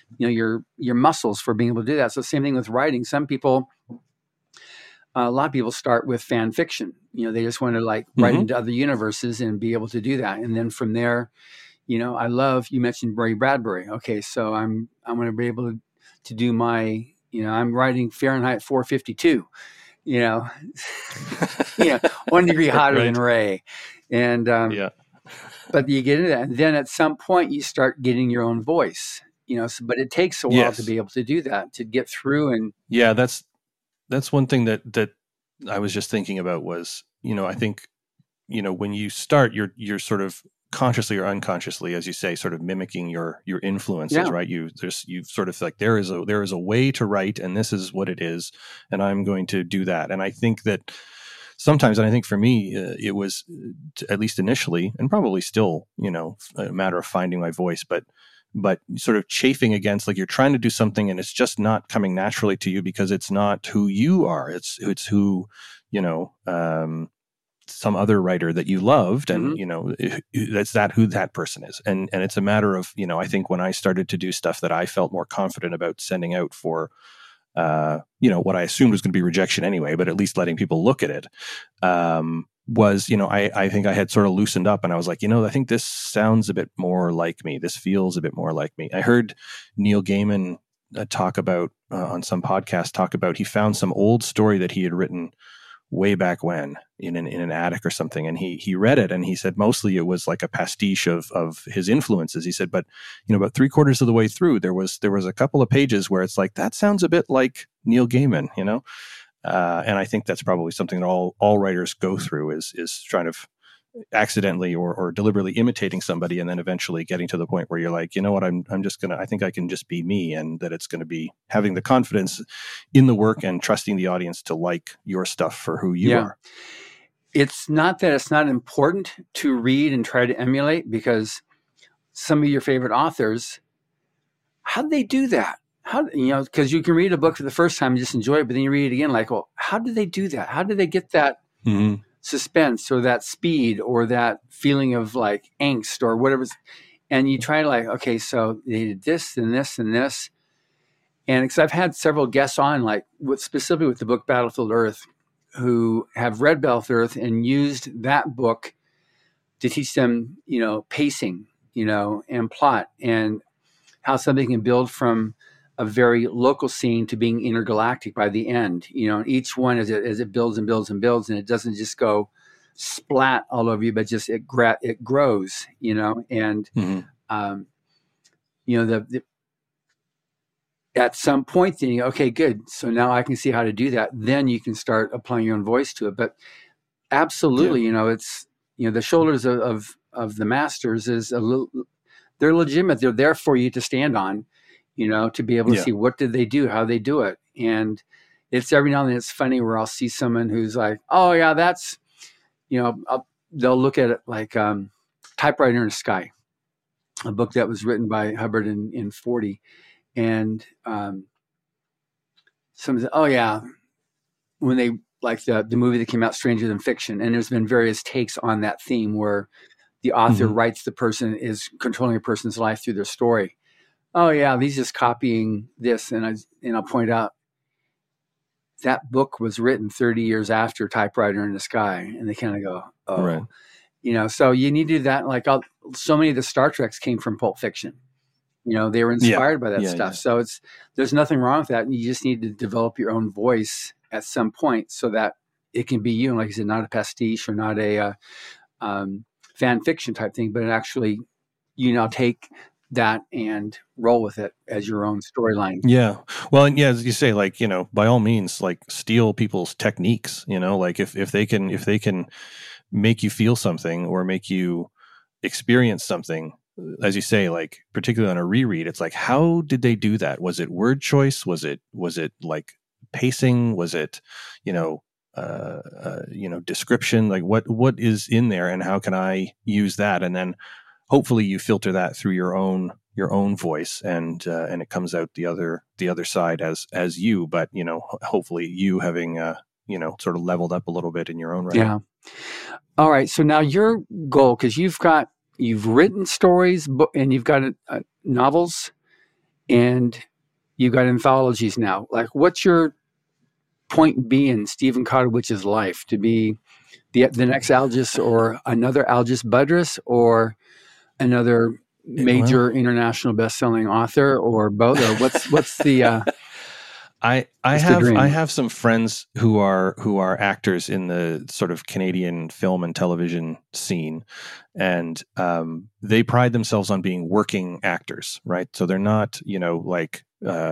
muscles for being able to do that. So same thing with writing. A lot of people start with fan fiction. They just want to write into other universes and be able to do that. And then from there, you mentioned Ray Bradbury. Okay, so I'm going to be able to do my, I'm writing Fahrenheit 452, 1 degree hotter than Ray. And, but you get into that. And then at some point you start getting your own voice, but it takes a while to be able to do that, to get through. And
that's one thing that I was just thinking about was, I think, when you start, you're sort of consciously or unconsciously, as you say, sort of mimicking your influences, right? You sort of like, there is a way to write, and this is what it is, and I'm going to do that. And I think that sometimes, and I think for me, it was, at least initially, and probably still, a matter of finding my voice, but sort of chafing against, like, you're trying to do something and it's just not coming naturally to you because it's not who you are. It's who, some other writer that you loved, and that's who that person is, and it's a matter of, I think when I started to do stuff that I felt more confident about sending out for, what I assumed was going to be rejection anyway, but at least letting people look at it, was, I think I had sort of loosened up, and I was like, I think this sounds a bit more like me. This feels a bit more like me. I heard Neil Gaiman talk about, on some podcast, he found some old story that he had written way back when in an attic or something. And he read it, and he said mostly it was like a pastiche of his influences. He said, but about 3/4 of the way through, there was a couple of pages where it's like, that sounds a bit like Neil Gaiman, and I think that's probably something that all writers go through, is trying to accidentally or deliberately imitating somebody, and then eventually getting to the point where you're like, what, I think I can just be me, and that it's going to be having the confidence in the work and trusting the audience to like your stuff for who you are.
It's not that it's not important to read and try to emulate, because some of your favorite authors, how do they do that? Because you can read a book for the first time and just enjoy it, but then you read it again like, well, how did they do that? How did they get that suspense or that speed or that feeling of like angst or whatever? And you try to like, okay, so they did this and this and this. And because I've had several guests on, like specifically with the book Battlefield Earth, who have read Battlefield Earth and used that book to teach them, pacing, and plot, and how something can build from a very local scene to being intergalactic by the end, and each one as it builds and builds and builds, and it doesn't just go splat all over you, but just it grows, and at some point then you go, okay, good. So now I can see how to do that. Then you can start applying your own voice to it. But absolutely, it's, the shoulders of the masters is they're legitimate. They're there for you to stand on, to be able to see what did they do, how they do it. And it's every now and then it's funny where I'll see someone who's like, oh yeah, that's, they'll look at it like Typewriter in the Sky, a book that was written by Hubbard in 1940. And someone said, oh yeah, when they like the movie that came out, Stranger Than Fiction, and there's been various takes on that theme where the author writes the person is controlling a person's life through their story. Oh yeah, he's just copying this, and I'll point out that book was written 30 years after Typewriter in the Sky, and they kind of go, oh, right. So you need to do that. Like so many of the Star Treks came from Pulp Fiction. They were inspired by that stuff. So there's nothing wrong with that. And you just need to develop your own voice at some point so that it can be you. And like I said, not a pastiche or not a fan fiction type thing, but actually, take that and roll with it as your own storyline.
Yeah. Well, and as you say, like, by all means, like steal people's techniques, like if they can make you feel something or make you experience something, as you say, like particularly on a reread, it's like, how did they do that? Was it word choice? Was it like pacing? Was it, description? Like what is in there, and how can I use that? And then hopefully you filter that through your own voice, and it comes out the other side as you, but hopefully you having sort of leveled up a little bit in your own writing.
Yeah. All right. So now your goal, because you've written stories, and you've got novels, and you've got anthologies now. Like, what's your point B in Stephen Kotowicz's life? To be the next Algis, or another Algis Budrys, or another major international best-selling author, or both? Or what's the
I have some friends who are actors in the sort of Canadian film and television scene, and they pride themselves on being working actors, right? So they're not,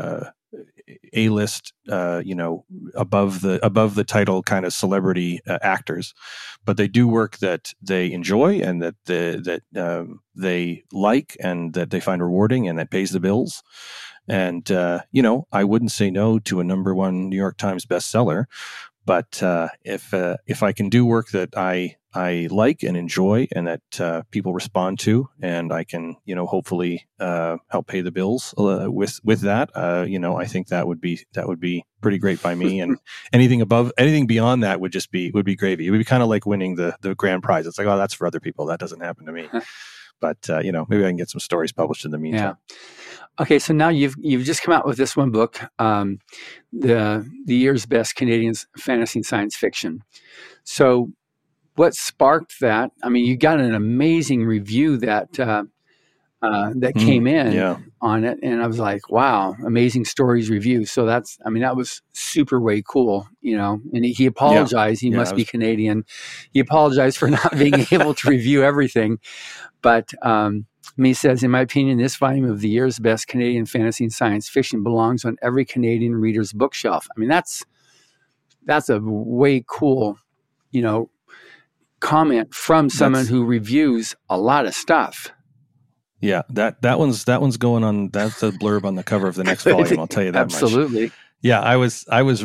A-list, above the title kind of celebrity actors, but they do work that they enjoy and that they like and that they find rewarding and that pays the bills. And I wouldn't say no to a #1 New York Times bestseller, but if I can do work that I like and enjoy and that people respond to, and I can hopefully help pay the bills with that, I think that would be pretty great by me. And anything beyond that would be gravy. It would be kind of like winning the grand prize. It's like, oh, that's for other people. That doesn't happen to me. But maybe I can get some stories published in the meantime.
Yeah. Okay, so now you've just come out with this one book, the year's best Canadian fantasy and science fiction. So, what sparked that? I mean, you got an amazing review that came in on it, and I was like, "Wow, amazing stories review." So that was super way cool, And he apologized. He must be Canadian. He apologized for not being able to review everything, but. He says, in my opinion, this volume of the year's best Canadian fantasy and science fiction belongs on every Canadian reader's bookshelf. I mean, that's a way cool, comment from someone who reviews a lot of stuff.
Yeah, that one's going on. That's a blurb on the cover of the next volume. I'll tell you that
Absolutely.
much. Yeah, I was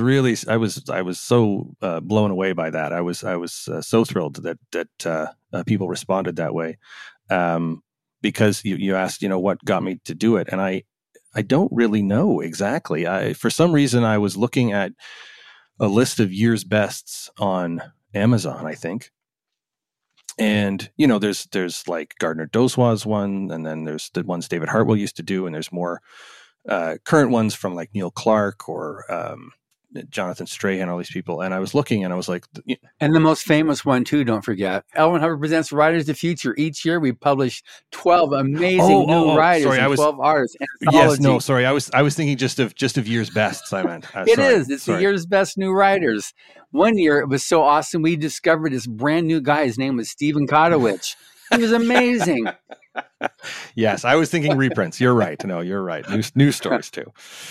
so blown away by that. I was so thrilled that people responded that way. Because you asked, what got me to do it. And I don't really know exactly. For some reason, I was looking at a list of year's bests on Amazon, I think. And, there's like Gardner Dozois's one, and then there's the ones David Hartwell used to do, and there's more current ones from like Neil Clark or Jonathan Strahan, all these people. And I was looking and I was like...
And the most famous one too, don't forget. L. Ron Hubbard Presents Writers of the Future. Each year we publish 12 amazing new writers and 12 artists.
Yes, no, sorry. I was thinking just of year's bests, I meant.
It's the year's best new writers. One year it was so awesome, we discovered this brand new guy. His name was Stephen Kotowich. He was amazing.
Yes, I was thinking reprints. You're right. No, you're right. New stories too.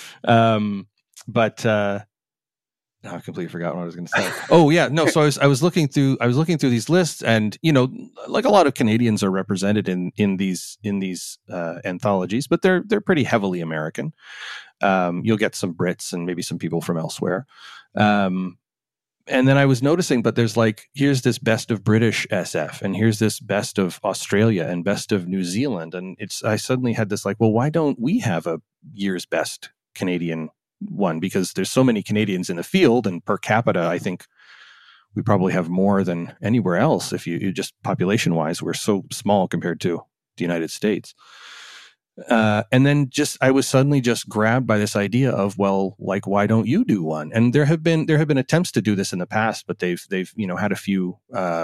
Now I completely forgot what I was going to say. Oh yeah, no. So I was looking through these lists, and like a lot of Canadians are represented in these anthologies, but they're pretty heavily American. You'll get some Brits and maybe some people from elsewhere. And then I was noticing, but there's like, here's this best of British SF, and here's this best of Australia and best of New Zealand, and I suddenly had this like, well, why don't we have a year's best Canadian one? Because there's so many Canadians in the field, and per capita, I think we probably have more than anywhere else. If you just population wise, we're so small compared to the United States. And then I was suddenly just grabbed by this idea of, well, like, why don't you do one? And there have been attempts to do this in the past, but they've had a few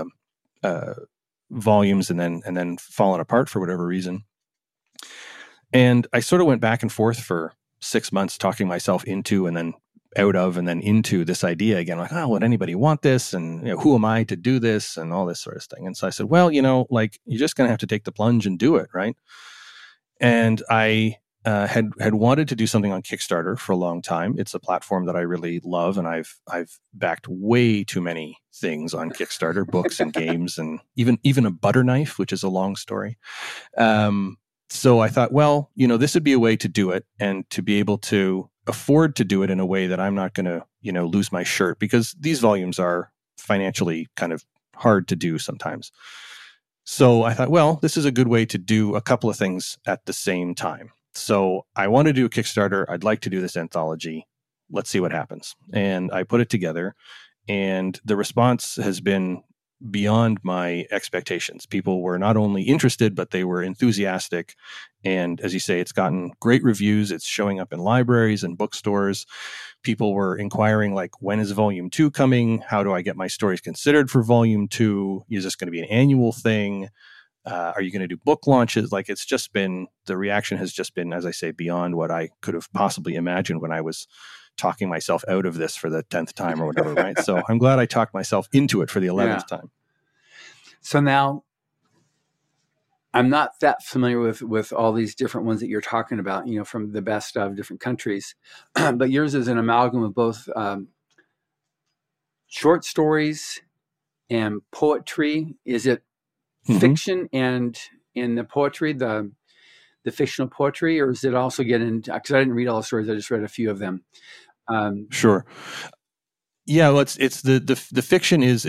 volumes and then fallen apart for whatever reason. And I sort of went back and forth for 6 months talking myself into and then out of and then into this idea again, like, oh, would anybody want this? And who am I to do this? And all this sort of thing. And so I said, well, like, you're just going to have to take the plunge and do it, right? And I had wanted to do something on Kickstarter for a long time. It's a platform that I really love, and I've backed way too many things on Kickstarter, books and games, and even a butter knife, which is a long story. So I thought, well, this would be a way to do it and to be able to afford to do it in a way that I'm not going to, lose my shirt, because these volumes are financially kind of hard to do sometimes. So I thought, well, this is a good way to do a couple of things at the same time. So I want to do a Kickstarter. I'd like to do this anthology. Let's see what happens. And I put it together, and the response has been beyond my expectations. People were not only interested, but they were enthusiastic. And as you say, it's gotten great reviews. It's showing up in libraries and bookstores. People were inquiring, like, when is volume 2 coming? How do I get my stories considered for volume 2? Is this going to be an annual thing? Are you going to do book launches? Like, it's just been, the reaction has just been, as I say, beyond what I could have possibly imagined when I was talking myself out of this for the 10th time or whatever, right? So I'm glad I talked myself into it for the 11th time.
So now, I'm not that familiar with all these different ones that you're talking about, from the best of different countries. But yours is an amalgam of both short stories and poetry. Is it fiction and in the poetry, the fictional poetry, or is it also get into, because I didn't read all the stories, I just read a few of them.
Sure. Yeah, well, it's the fiction is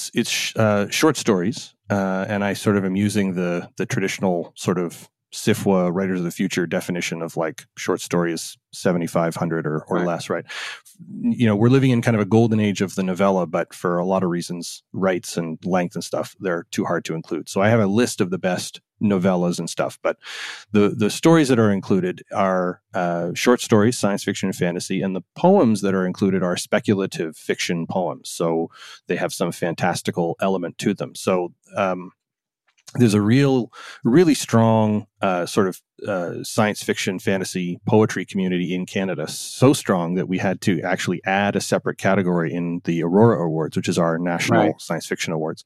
short stories, and I sort of am using the traditional sort of SIFWA Writers of the Future definition of like short story is 7,500 or right. less, right? We're living in kind of a golden age of the novella, but for a lot of reasons, rights and length and stuff, they're too hard to include. So I have a list of the best novellas and stuff, but the stories that are included are short stories, science fiction and fantasy, and the poems that are included are speculative fiction poems. So they have some fantastical element to them. So there's a really strong sort of science fiction, fantasy, poetry community in Canada. So strong that we had to actually add a separate category in the Aurora Awards, which is our national right. science fiction awards,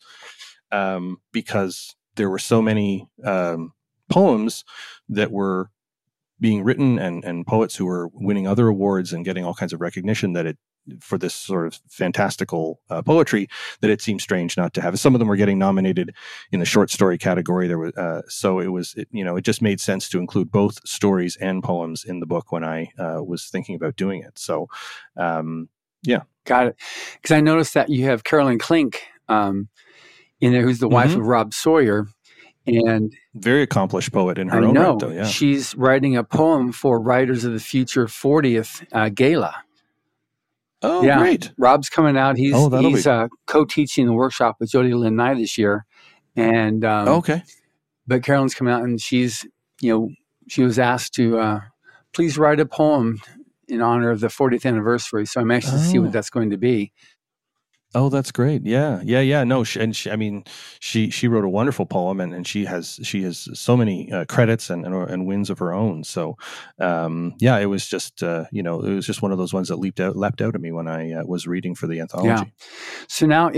because there were so many poems that were being written and poets who were winning other awards and getting all kinds of recognition that for this sort of fantastical poetry, that it seemed strange not to have. Some of them were getting nominated in the short story category. There was it just made sense to include both stories and poems in the book when I was thinking about doing it. So, yeah,
got it. Because I noticed that you have Caroline Klink in there, who's the wife of Rob Sawyer. And
very accomplished poet in her own right, though. Yeah,
she's writing a poem for Writers of the Future 40th gala.
Oh, yeah. Great!
Rob's coming out. He's co-teaching the workshop with Jody Lynn Nye this year, and
okay.
But Carolyn's coming out, and she's she was asked to please write a poem in honor of the 40th anniversary. So I'm anxious to see what that's going to be.
Oh, that's great. Yeah. No, she wrote a wonderful poem and she has so many credits and wins of her own. So, it was just, it was just one of those ones that leapt out at me when I was reading for the anthology.
Yeah. So now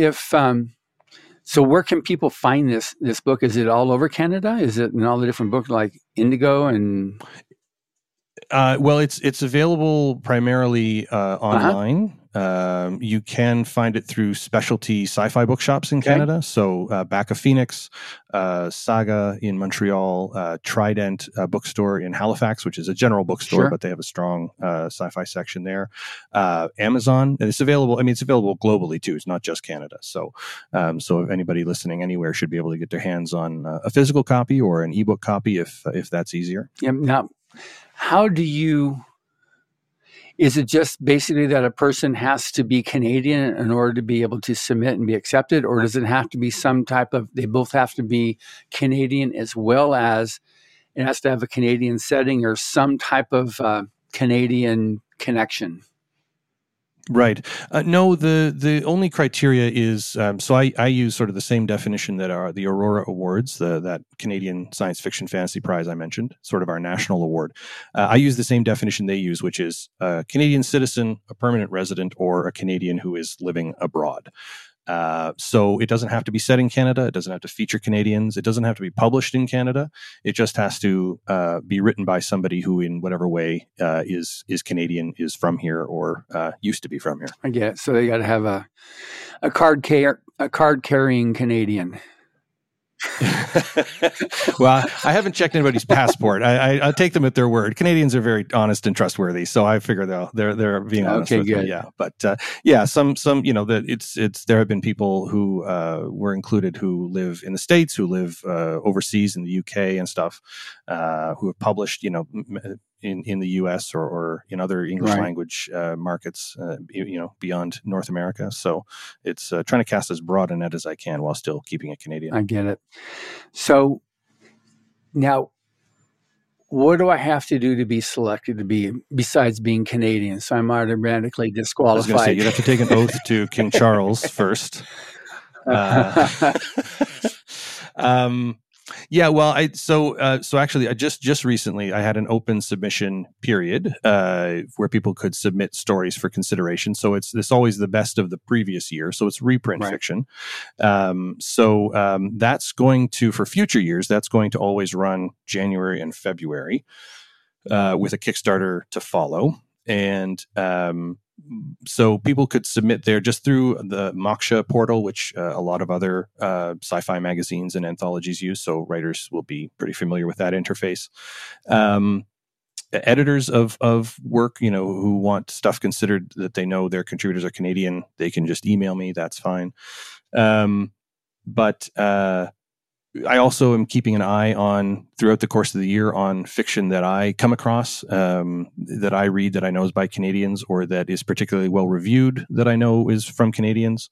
so where can people find this book? Is it all over Canada? Is it in all the different books like Indigo and...
well, it's available primarily online. You can find it through specialty sci-fi bookshops in Canada. So Back of Phoenix, Saga in Montreal, Trident bookstore in Halifax, which is a general bookstore, but they have a strong sci-fi section there. Amazon, and it's available. I mean, it's available globally too. It's not just Canada. So if anybody listening anywhere should be able to get their hands on a physical copy or an ebook copy if that's easier.
Yeah. Now, is it just basically that a person has to be Canadian in order to be able to submit and be accepted? Or does it have to be they both have to be Canadian as well as it has to have a Canadian setting or some type of Canadian connection?
Right. No, the only criteria is, so I use sort of the same definition that are the Aurora Awards, that Canadian Science Fiction Fantasy Prize I mentioned, sort of our national award. I use the same definition they use, which is a Canadian citizen, a permanent resident, or a Canadian who is living abroad. So it doesn't have to be set in Canada. It doesn't have to feature Canadians. It doesn't have to be published in Canada. It just has to be written by somebody who, in whatever way, is Canadian, is from here, or used to be from here.
I get it. So they got to have a card carrying Canadian.
Well, I haven't checked anybody's passport. I take them at their word. Canadians are very honest and trustworthy, so I figure they're being honest with me. Yeah, but some that there have been people who were included who live in the States, who live overseas in the UK and stuff, who have published, in the US or in other English language markets, beyond North America. So it's trying to cast as broad a net as I can while still keeping it Canadian.
I get it. So now, what do I have to do to be selected to be, besides being Canadian? So I'm automatically disqualified.
I was going to say, you'd have to take an oath to King Charles first. Yeah, well, so actually, I just recently I had an open submission period where people could submit stories for consideration. So it's always the best of the previous year. So it's reprint fiction. That's going to, for future years, that's going to always run January and February with a Kickstarter to follow. And so people could submit there just through the Moksha portal, which a lot of other sci-fi magazines and anthologies use. So writers will be pretty familiar with that interface. Editors of work, who want stuff considered that they know their contributors are Canadian, they can just email me. That's fine. But I also am keeping an eye on, throughout the course of the year, on fiction that I come across, that I read, that I know is by Canadians, or that is particularly well reviewed, that I know is from Canadians,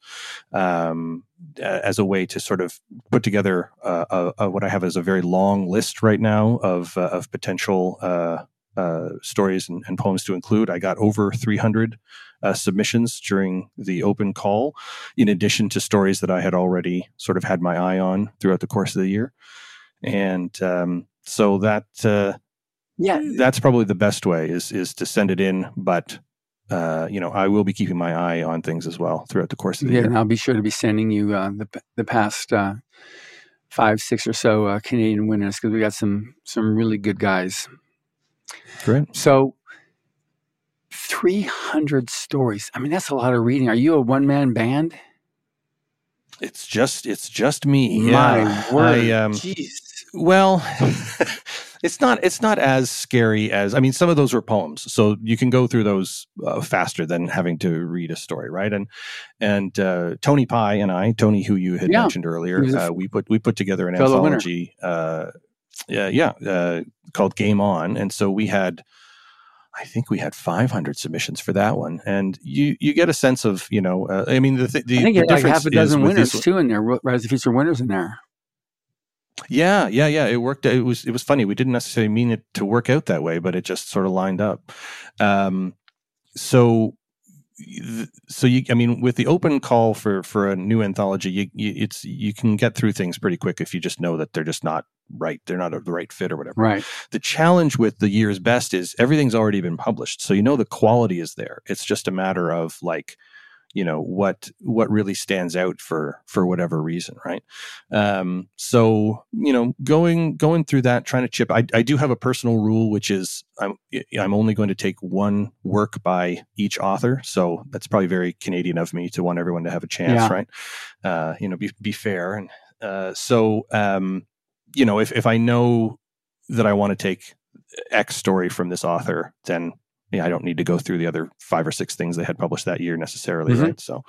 as a way to sort of put together what I have as a very long list right now of potential stories and poems to include. I got over 300 submissions during the open call, in addition to stories that I had already sort of had my eye on throughout the course of the year. And so that's probably the best way is to send it in. But I will be keeping my eye on things as well throughout the course of the year.
And I'll be sure to be sending you the past 5, 6 or so Canadian winners, because we got some really good guys.
Great.
So 300 stories. I mean, that's a lot of reading. Are you a one-man band?
It's just me.
My word. Jeez.
Well, it's not as scary as, I mean, some of those were poems, so you can go through those faster than having to read a story, right? And Tony Pye and I, Tony, who you had mentioned earlier, we put together an anthology, called Game On, and so I think we had 500 submissions for that one, and you get a sense of, I mean, I think
you had like half a dozen winners too in there, Rise of the Future winners in there.
Yeah. It worked. It was funny. We didn't necessarily mean it to work out that way, but it just sort of lined up. So I mean, with the open call for a new anthology, you can get through things pretty quick if you just know that they're just not right. They're not the right fit or whatever.
Right.
The challenge with the year's best is everything's already been published. So, the quality is there. It's just a matter of like, what really stands out for whatever reason. Right. So, going through that, trying to chip, I do have a personal rule, which is I'm only going to take one work by each author. So that's probably very Canadian of me to want everyone to have a chance. Right. Be fair. And, if I know that I want to take X story from this author, then I don't need to go through the other 5 or 6 things they had published that year necessarily, right? So,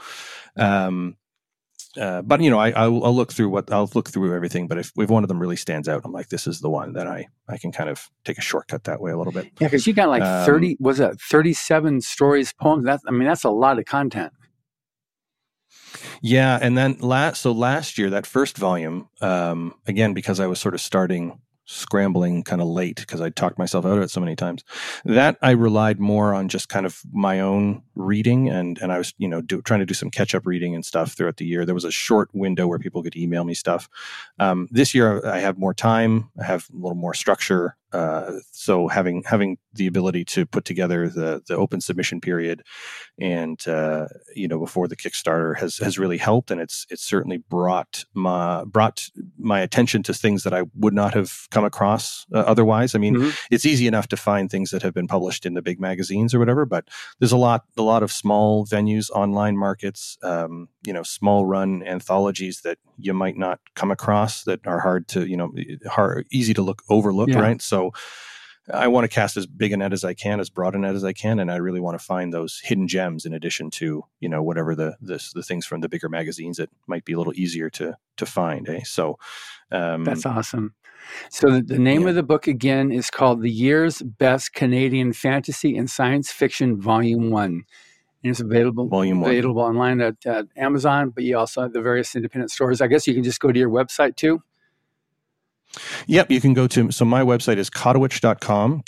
but I'll look through everything. But if one of them really stands out, I'm like, this is the one that I can kind of take a shortcut that way a little bit.
Yeah, because you got like 37 stories, poems. That's a lot of content.
Yeah, and then last year, that first volume, again, because I was sort of scrambling kind of late because I talked myself out of it so many times, that I relied more on just kind of my own reading, and I was trying to do some catch up reading and stuff throughout the year. There was a short window where people could email me stuff. This year I have more time, I have a little more structure, so having the ability to put together the open submission period and before the Kickstarter has really helped, and it's certainly brought my attention to things that I would not have come across otherwise. I mean, it's easy enough to find things that have been published in the big magazines or whatever, but there's a lot of small venues, online markets, small run anthologies that you might not come across, that are hard to easy to overlook, right? So I want to cast as big a net as I can, as broad a net as I can, and I really want to find those hidden gems in addition to whatever the things from the bigger magazines that might be a little easier to find. So
that's awesome. So the name of the book again is called The Year's Best Canadian Fantasy and Science Fiction Volume 1. And it's available online at Amazon, but you also have the various independent stores. I guess you can just go to your website too.
Yep, you can go to, so my website is kotowich.com,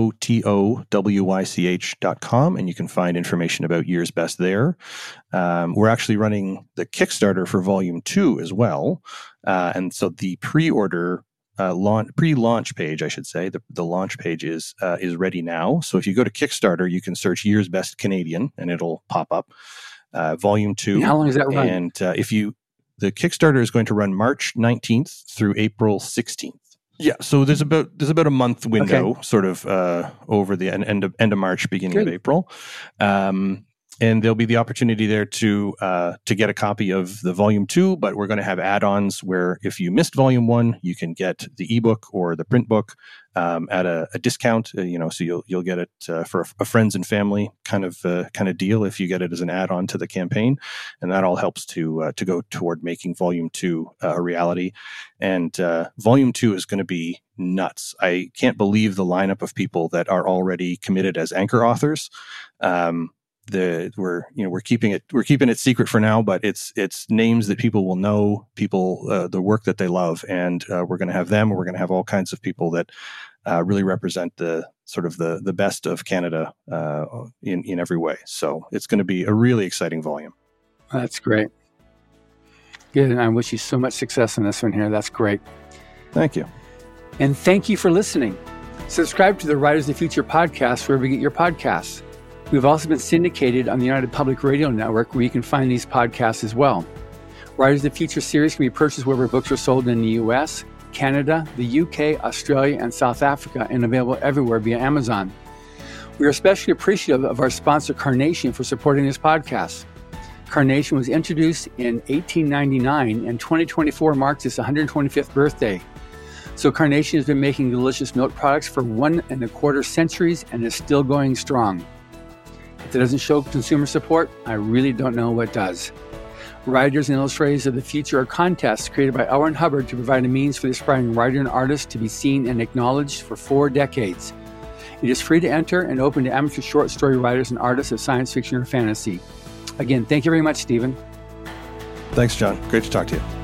KOTOWYCH.com, and you can find information about Year's Best there. We're actually running the Kickstarter for Volume 2 as well. And so the pre-order, pre-launch page, I should say, the launch page is ready now. So if you go to Kickstarter, you can search Year's Best Canadian, and it'll pop up. Volume 2.
And how long is that run?
And the Kickstarter is going to run March 19th through April 16th. Yeah, so there's about a month window, sort of over the end of March, beginning of April, and there'll be the opportunity there to get a copy of the Volume 2. But we're going to have add-ons where if you missed Volume 1, you can get the ebook or the print book at a discount. So you'll get it for a friends and family kind of deal if you get it as an add-on to the campaign, and that all helps to go toward making Volume 2 a reality. And Volume 2 is going to be nuts. I can't believe the lineup of people that are already committed as anchor authors. We're keeping it secret for now, but it's names that people will know, the work that they love, and we're going to have them. We're going to have all kinds of people that really represent the sort of the best of Canada in every way. So it's going to be a really exciting volume.
That's great. Good, and I wish you so much success on this one here. That's great.
Thank you.
And thank you for listening. Subscribe to the Writers of the Future podcast wherever you get your podcasts. We've also been syndicated on the United Public Radio Network, where you can find these podcasts as well. Writers of the Future series can be purchased wherever books are sold in the U.S., Canada, the UK, Australia, and South Africa, and available everywhere via Amazon. We are especially appreciative of our sponsor, Carnation, for supporting this podcast. Carnation was introduced in 1899, and 2024 marks its 125th birthday. So Carnation has been making delicious milk products for 1.25 centuries and is still going strong. If it doesn't show consumer support, I really don't know what does. Writers and Illustrators of the Future are contests created by L. Ron Hubbard to provide a means for the aspiring writer and artist to be seen and acknowledged for 4 decades. It is free to enter and open to amateur short story writers and artists of science fiction or fantasy. Again, thank you very much, Stephen.
Thanks, John. Great to talk to you.